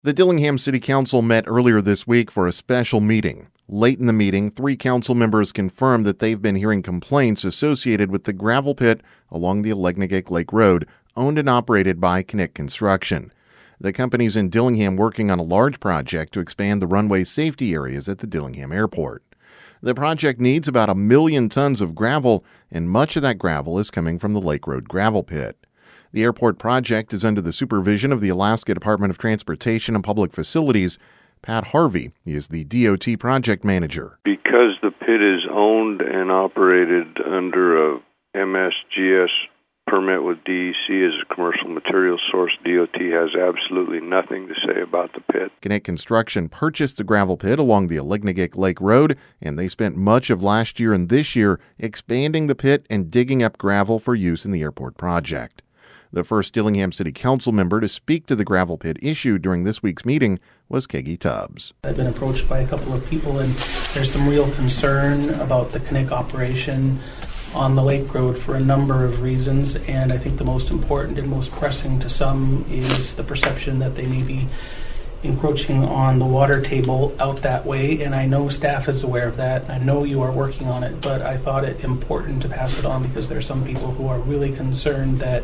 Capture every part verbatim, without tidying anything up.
The Dillingham City Council met earlier this week for a special meeting. Late in the meeting, three council members confirmed that they've been hearing complaints associated with the gravel pit along the Allegnagick Lake Road, owned and operated by Knick Construction. The company's in Dillingham working on a large project to expand the runway safety areas at the Dillingham Airport. The project needs about a million tons of gravel, and much of that gravel is coming from the Lake Road gravel pit. The airport project is under the supervision of the Alaska Department of Transportation and Public Facilities. Pat Harvey is the D O T project manager. Because the pit is owned and operated under a M S G S permit with D E C as a commercial materials source, D O T has absolutely nothing to say about the pit. Knick Construction purchased the gravel pit along the Allegnagick Lake Road, and they spent much of last year and this year expanding the pit and digging up gravel for use in the airport project. The first Dillingham City Council member to speak to the gravel pit issue during this week's meeting was Keggy Tubbs. I've been approached by a couple of people, and there's some real concern about the Knick operation on the Lake Road for a number of reasons, and I think the most important and most pressing to some is the perception that they may be encroaching on the water table out that way, and I know staff is aware of that, and I know you are working on it, but I thought it important to pass it on because there are some people who are really concerned that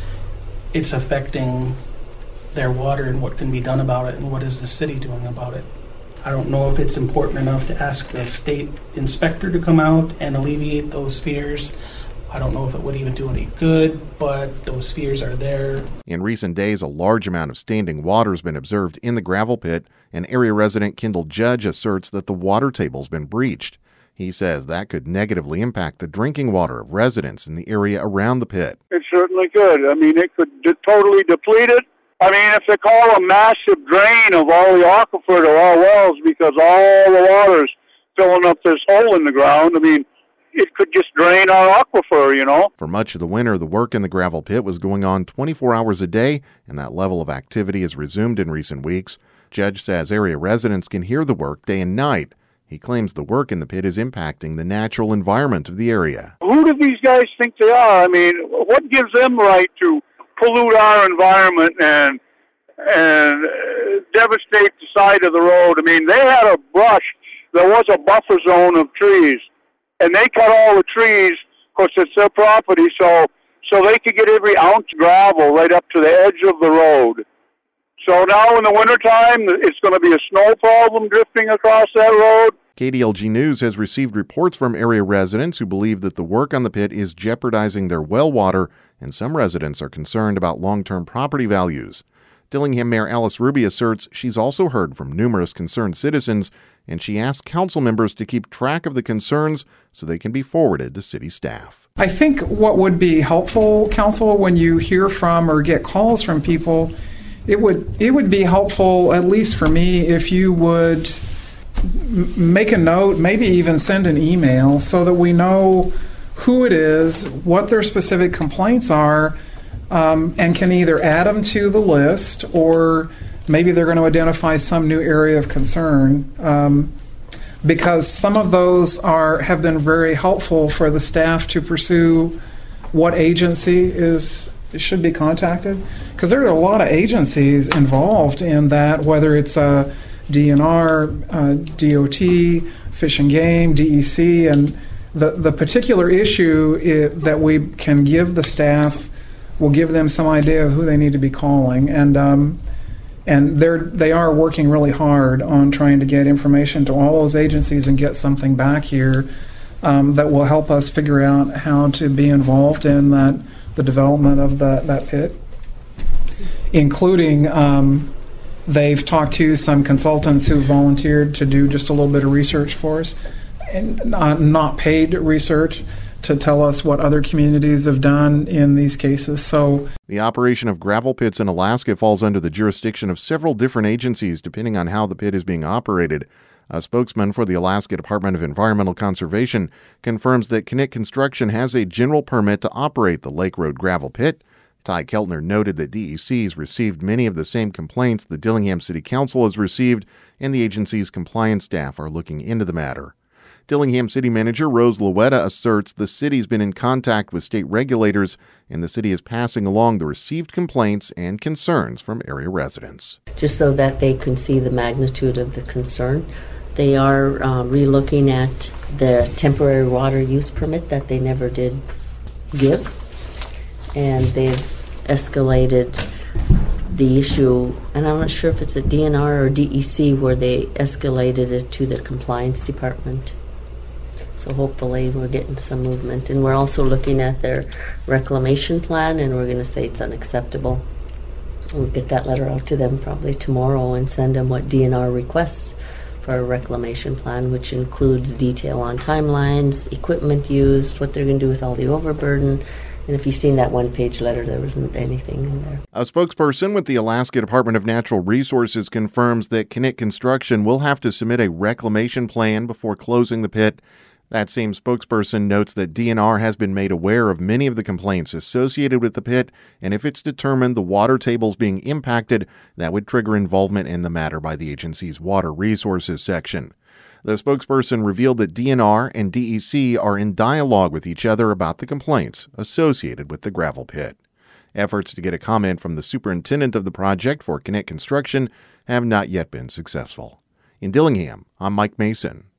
it's affecting their water and what can be done about it and what is the city doing about it. I don't know if it's important enough to ask the state inspector to come out and alleviate those fears. I don't know if it would even do any good, but those fears are there. In recent days, a large amount of standing water has been observed in the gravel pit, and area resident Kendall Judge asserts that the water table's been breached. He says that could negatively impact the drinking water of residents in the area around the pit. It certainly could. I mean, it could de- totally deplete it. I mean, if they call a massive drain of all the aquifer to all wells because all the water's filling up this hole in the ground, I mean, it could just drain our aquifer, you know. For much of the winter, the work in the gravel pit was going on twenty-four hours a day, and that level of activity has resumed in recent weeks. Judge says area residents can hear the work day and night. He claims the work in the pit is impacting the natural environment of the area. Who do these guys think they are? I mean, what gives them right to pollute our environment and and uh, devastate the side of the road? I mean, they had a brush. There was a buffer zone of trees, and they cut all the trees. Of course, it's their property, so so they could get every ounce of gravel right up to the edge of the road. So now in the wintertime, it's going to be a snow problem drifting across that road. K D L G News has received reports from area residents who believe that the work on the pit is jeopardizing their well water, and some residents are concerned about long-term property values. Dillingham Mayor Alice Ruby asserts she's also heard from numerous concerned citizens, and she asked council members to keep track of the concerns so they can be forwarded to city staff. I think what would be helpful, council, when you hear from or get calls from people, it would it would be helpful, at least for me, if you would make a note, maybe even send an email so that we know who it is, what their specific complaints are, um, and can either add them to the list or maybe they're going to identify some new area of concern, um, because some of those are have been very helpful for the staff to pursue what agency is should be contacted, because there are a lot of agencies involved in that, whether it's a D N R, uh, D O T, Fish and Game, D E C, and the, the particular issue is, that we can give the staff will give them some idea of who they need to be calling. And um, and they're, they are working really hard on trying to get information to all those agencies and get something back here um, that will help us figure out how to be involved in that the development of the, that pit, including um, they've talked to some consultants who volunteered to do just a little bit of research for us, and not, not paid research, to tell us what other communities have done in these cases. So the operation of gravel pits in Alaska falls under the jurisdiction of several different agencies depending on how the pit is being operated. A spokesman for the Alaska Department of Environmental Conservation confirms that Knick Construction has a general permit to operate the Lake Road gravel pit. Ty Keltner noted that D E C's received many of the same complaints the Dillingham City Council has received, and the agency's compliance staff are looking into the matter. Dillingham City Manager Rose Loetta asserts the city's been in contact with state regulators, and the city is passing along the received complaints and concerns from area residents. Just so that they can see the magnitude of the concern. They are uh, relooking at the temporary water use permit that they never did give, and they've escalated the issue, and I'm not sure if it's a D N R or D E C, where they escalated it to their compliance department. So hopefully we're getting some movement. And we're also looking at their reclamation plan, and we're going to say it's unacceptable. We'll get that letter out to them probably tomorrow and send them what D N R requests for a reclamation plan, which includes detail on timelines, equipment used, what they're going to do with all the overburden. And if you've seen that one-page letter, there wasn't anything in there. A spokesperson with the Alaska Department of Natural Resources confirms that Knik Construction will have to submit a reclamation plan before closing the pit. That same spokesperson notes that D N R has been made aware of many of the complaints associated with the pit, and if it's determined the water table's being impacted, that would trigger involvement in the matter by the agency's Water Resources section. The spokesperson revealed that D N R and D E C are in dialogue with each other about the complaints associated with the gravel pit. Efforts to get a comment from the superintendent of the project for Knik Construction have not yet been successful. In Dillingham, I'm Mike Mason.